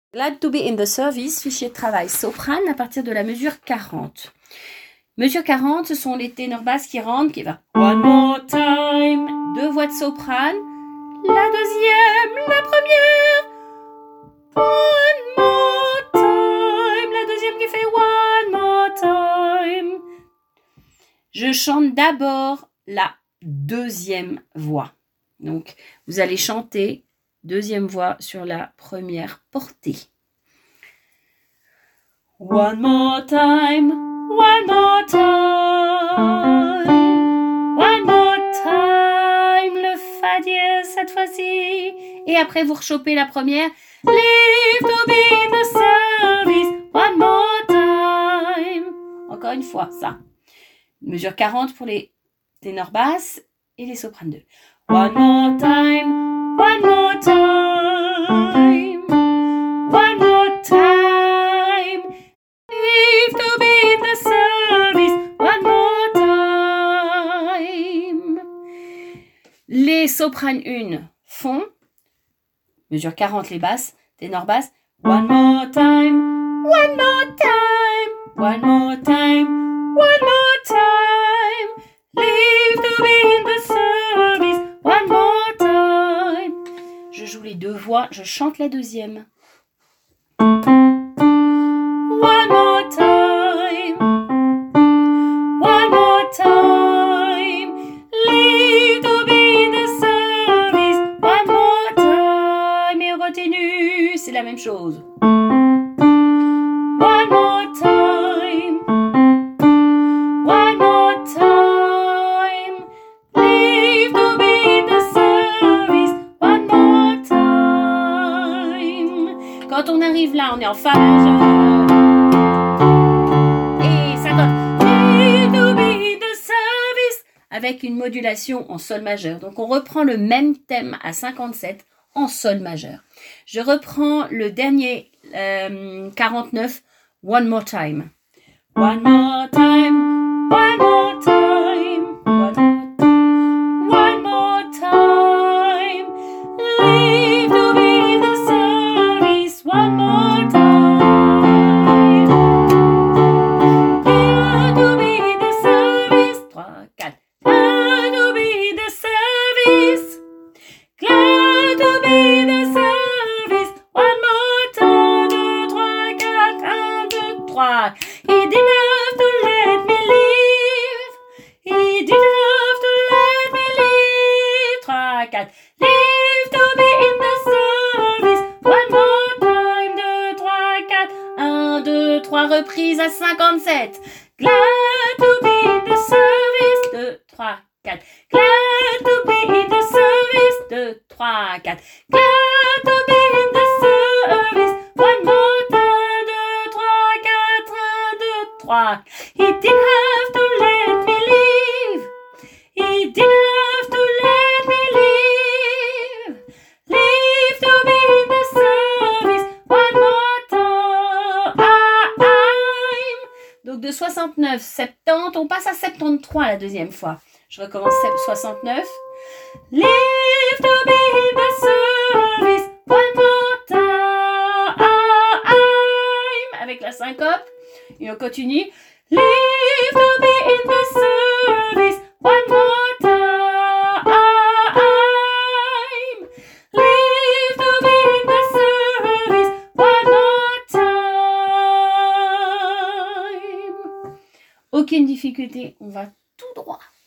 Glad to be in the service, fichier de travail soprane à partir de la mesure 40. Mesure 40, ce sont les ténors basses qui rentrent, qui va one more time, deux voix de soprane, la deuxième, la première, one more time, la deuxième qui fait one more time. Je chante d'abord la deuxième voix. Donc, vous allez chanter deuxième voix sur la première portée. One more time, one more time, one more time, le fa dièse cette fois-ci. Et après, vous rechopez la première. Live to be in the service, one more time. Encore une fois, ça. Mesure 40 pour les ténors basses et les sopranes 2. One more time, one more time, one more time. Live to be in the service, one more time. Les sopranes 1 font, mesure 40 les basses, ténor basse, one more time, one more time, one more time, one more time. Live to be in the service, one more time. Je joue les deux voix, je chante la deuxième. One more time, one more time. Live to be in the service, one more time. Et on continue, c'est la même chose. One more time, one more time. Live to be in the service, one more time. Quand on arrive là, on est en fa majeur. Et ça donne Live to be in the service avec une modulation en sol majeur. Donc on reprend le même thème à 57 en sol majeur. Je reprends le dernier 49, one more time. One more time, one more time, one more time. Live to be in the service, one more time. Glad to be in the service, 3, 4. Glad to be in the service, glad to be in the service, one more time, 2, 3, 4, 1, 2, 3. He didn't have to let me live, he didn't have to let me live, 3, 4. Live to be in the service, one more time, 2, 3, 4, 1, 2, 3, reprise à 57. Glad to be in the service, 2, 3, 4. Glad to be in the service, 2, 3, 4. Glad to be in the service, one more time, 2, 3, 4, 1, 2, 3. He didn't have to let me live, he didn't have to let me live. Live to be in the service, one more time. Donc de 69, 70, on passe à 73 la deuxième fois. Je recommence 69. Live to be in the service, one more time. Avec la syncope. Et on continue. Live to be in the service, one more time. Live to be in the service, one more time. Aucune difficulté, on va tout droit.